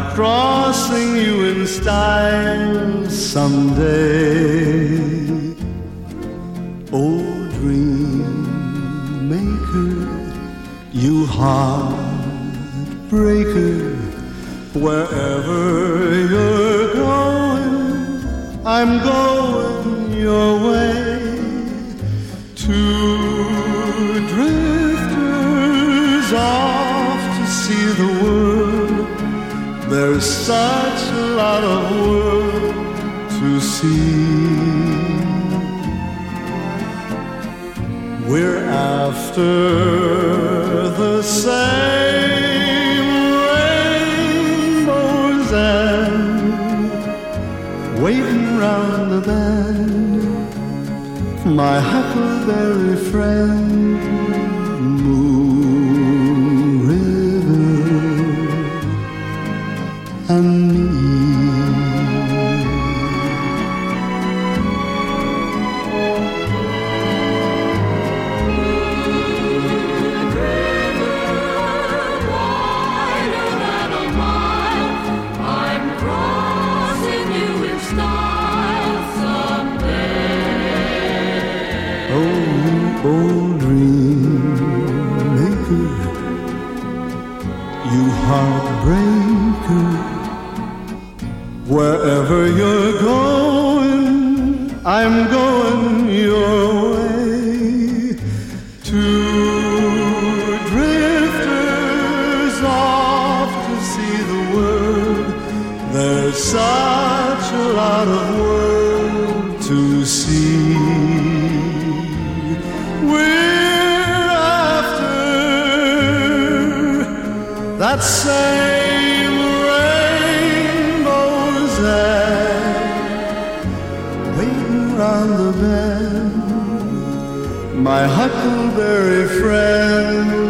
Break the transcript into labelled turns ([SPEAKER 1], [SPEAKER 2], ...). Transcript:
[SPEAKER 1] crossing you in style someday. Oh, dream maker, you heartbreaker, wherever you're going, I'm going your way. Two drifters off to see the world. There's such a lot of world to see. We're after the same rainbows and waiting round the bend, my huckleberry friend, Moon River and me. Old dream maker, you heartbreaker, wherever you're going, I'm going your way. Two drifters off to see the world. There's such a lot of world to see. We're after that same rainbow's end, waiting round the bend, my huckleberry friend.